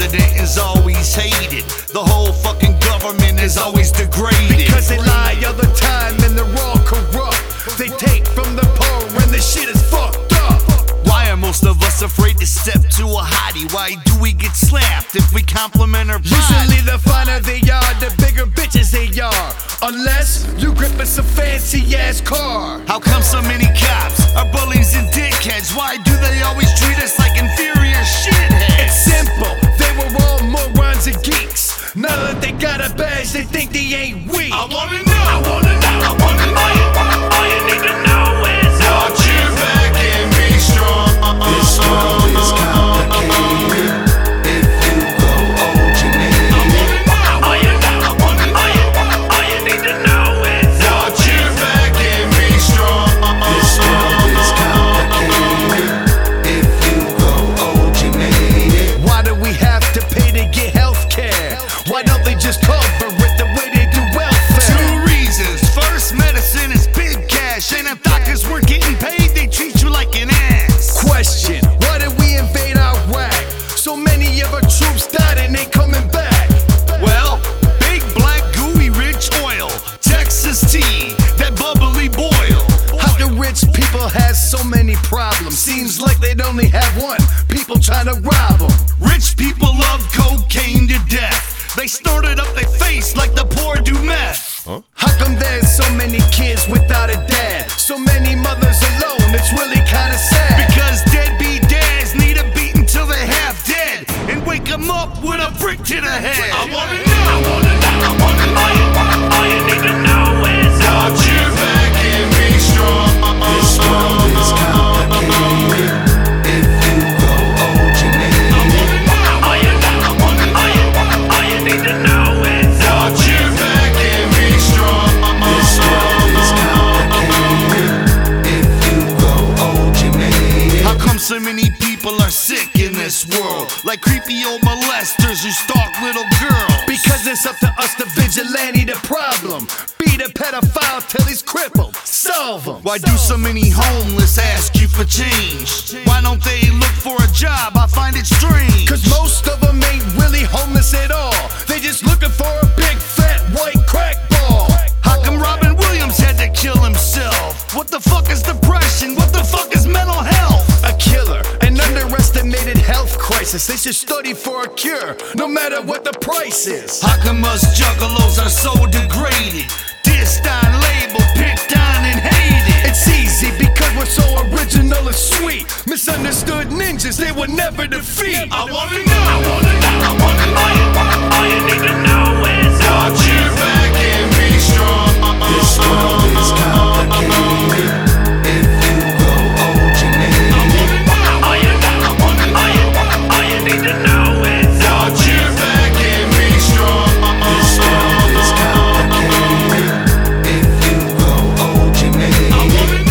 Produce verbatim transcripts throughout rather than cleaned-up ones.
president is always hated. The whole fucking government is always degraded. Because they lie all the time and they're all corrupt. They take from the poor and the shit is fucked up. Why are most of us afraid to step to a hottie? Why do we get slapped if we compliment our body? Usually the finer they are, the bigger bitches they are. Unless you grip us a fancy ass car. How come so many cops are bullies and dickheads? Why do they always treat us like inferior shitheads? It's simple, they were all morons and geeks. Now that they got a badge, they think they ain't weak. I wanna know, I wanna know, I wanna know. All you, all you need to know is watch your back and be strong. This world is complicated. If you go old, you made it. all you, all you, all you need to know is watch your back and be strong. This world is complicated. If you go old, you made it. why do we have to pay to get health care? Why don't they just cover it the way they do welfare? Two reasons. First, medicine is big cash. And if doctors weren't getting paid, they treat you like an ass. Question, why did we invade Iraq? So many of our troops died and ain't coming back. Well, big black gooey rich oil, Texas tea, that bubbly boil. How do rich people have so many problems? Seems like they'd only have one, people trying to rob them. Rich people love cocaine to death. They snorted up their face like the poor do meth. How come there's so many kids without a dad? So many mothers alone, it's really kinda sad. Because deadbeat dads need a beating till they're half dead and wake them up with a brick to the head. I wanna know, I wanna know, I wanna know. All you, all you need to know is watch your back and be strong. This world is complicated. If you go old, you made it. all you, all you, all you need to know is Watch your back and be strong. This world is complicated. If you go old, you made it. How come so many people are sick in this world? Like creepy old molesters who stalk little girls. because it's up to us to vigilante the problem. Beat a pedophile till he's crippled, solve him. Why do so many homeless ask you for change? Why don't they look for a job? I find it strange. Cause most of them ain't really homeless at all. They just looking for a big fat white crack ball. How come Robin Williams had to kill himself? What the fuck is depression? What the fuck is mental health? A killer, an underestimated health crisis. They should study for a cure, no matter what the price is. How come us juggalos are so degraded? Dissed on, labeled, picked on, and hated. It's easy because we're so original and sweet. Misunderstood ninjas they would never defeat. I wanna know, I wanna know, I wanna know. All you, all you need to know is watch your back and be strong. This world is complicated. If you go old, you made it. all you, all you, all you need to know is watch your back and be strong. This world is complicated. If you go old, you made it. all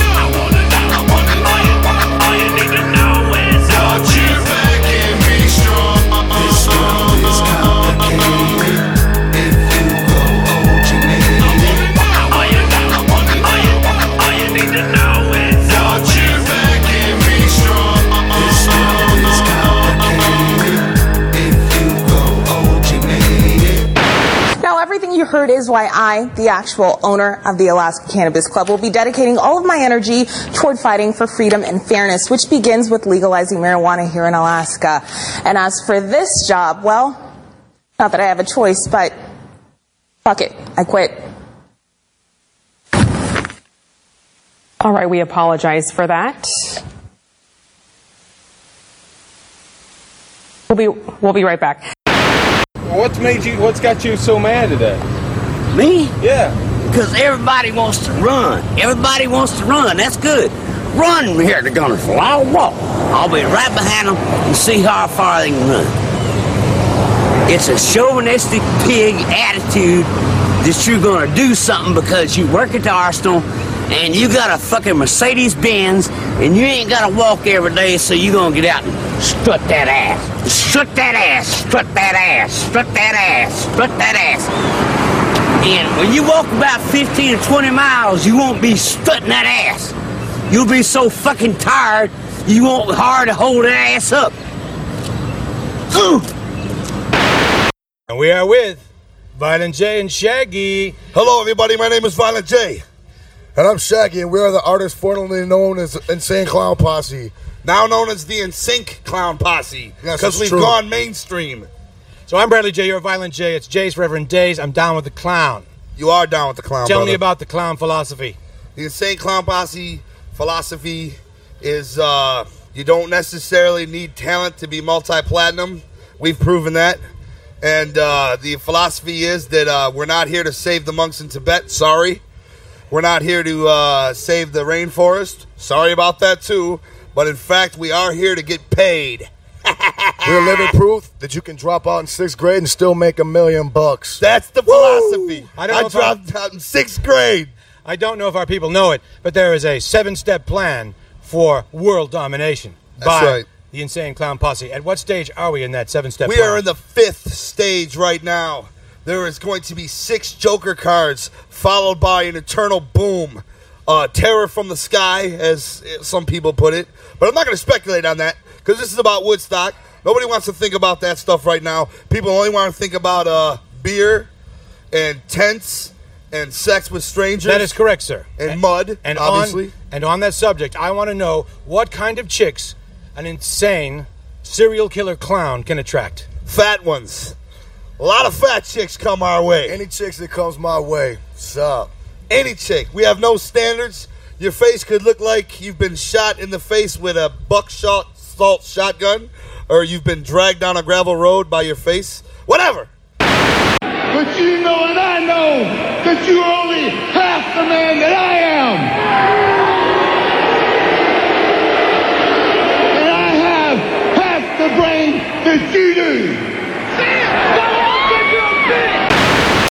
you, all you need to know is Watch your back and be strong. This world is complicated. If you go old, you made it. all you, all you, all you need to know is Watch your back and be strong. This world is complicated. If you go old, you made it. Now, everything you heard is why I, the actual owner of the Alaska Cannabis Club, will be dedicating all of my energy toward fighting for freedom and fairness, which begins with legalizing marijuana here in Alaska. And as for this job, well, not that I have a choice, but fuck it, I quit. All right, we apologize for that. We'll be we'll be right back. What's made you? What's got you so mad today? Me? Yeah. Because everybody wants to run. Everybody wants to run. That's good. Run here, they're gonna fall. I'll walk. I'll be right behind them and see how far they can run. It's a chauvinistic pig attitude that you're gonna do something because you work at the arsenal and you got a fucking Mercedes Benz and you ain't gotta walk every day, so you gonna get out and strut that ass. Strut that ass, strut that ass, strut that ass, strut that ass. And when you walk about fifteen or twenty miles, you won't be strutting that ass. You'll be so fucking tired, you won't be hard to hold that ass up. Ooh. And we are with Violent J and Shaggy. Hello, everybody. My name is Violent J. And I'm Shaggy, and we are the artists formerly known as Insane Clown Posse. Now known as the NSYNC Clown Posse. Yes, Because we've true. gone mainstream. So I'm Bradley J, you're Violent J. It's J's Reverend Days. I'm down with the clown. You are down with the clown, Tell brother. me about the clown philosophy. The Insane Clown Posse philosophy is uh, you don't necessarily need talent to be multi-platinum. We've proven that. And uh, the philosophy is that uh, we're not here to save the monks in Tibet. Sorry. We're not here to uh, save the rainforest. Sorry about that, too. But in fact, we are here to get paid. We're living proof that you can drop out in sixth grade and still make a million bucks. That's the philosophy. I don't know I if dropped out in sixth grade. I don't know if our people know it, but there is a seven-step plan for world domination That's by right. the Insane Clown Posse. At what stage are we in that seven-step We plan? are in the fifth stage right now. There is going to be six Joker cards, followed by an eternal boom. Uh, terror from the sky, as some people put it. But I'm not going to speculate on that, because this is about Woodstock. Nobody wants to think about that stuff right now. People only want to think about uh, beer and tents and sex with strangers. That is correct, sir. And, and mud, and obviously. On, and on that subject, I want to know what kind of chicks an insane serial killer clown can attract. Fat ones. A lot of fat chicks come our way. Any chicks that comes my way, sup? Any chick. We have no standards. Your face could look like you've been shot in the face with a buckshot salt shotgun, or you've been dragged down a gravel road by your face. Whatever. But you know and I know that you are